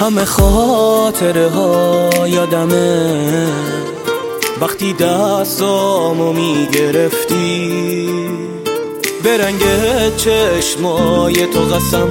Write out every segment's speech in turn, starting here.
همه خاطره ها یادمه وقتی دستامو میگرفتی، به رنگ چشمای تو قسم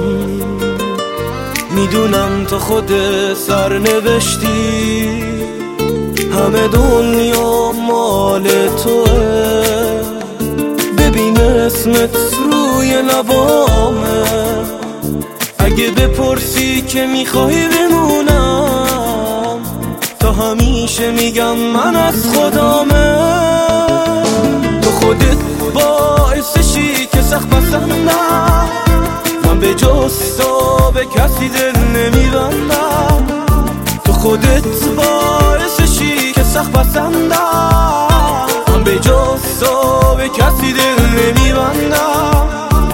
میدونم تو خود سر نوشتی. همه دنیا مال توه، ببین اسمت روی لبامه. اگه بپرسی که میخوای بمونم، تا همیشه میگم من از خودمه. تو خودت باعثشی که سخت پسندم، من به جز تو به کسی دل نمیبندم. تو خودت باعثشی که سخت پسندم، من به جز تو به کسی دل نمیبندم.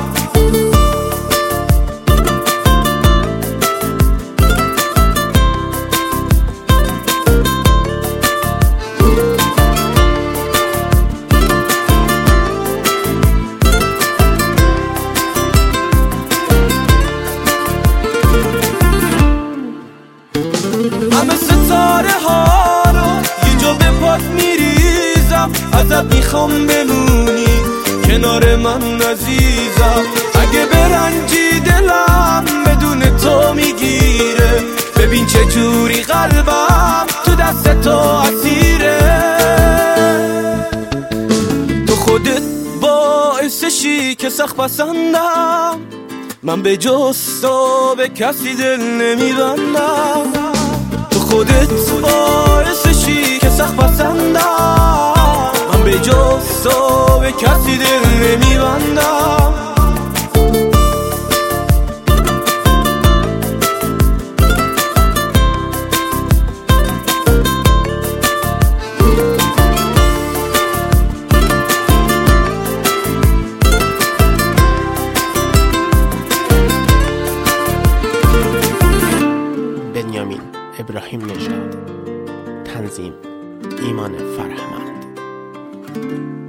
همه ستاره ها رو یه جا به پات میریزم، ازت میخوام بمونی کنار من عزیزم. اگه برنجی دلم بدون تو میگیره، ببین چه جوری قلبم تو دست تو اسیره. تو خودت باعثشی که سخت پسندم، من به جز تو به کسی دل نمیبندم. تو خودت باعثشی که سخت پسندم، من به جز تو به کسی دل نمیبندم. بنیامین ابراهیم نژاد، تنظیم ایمان فرهمند.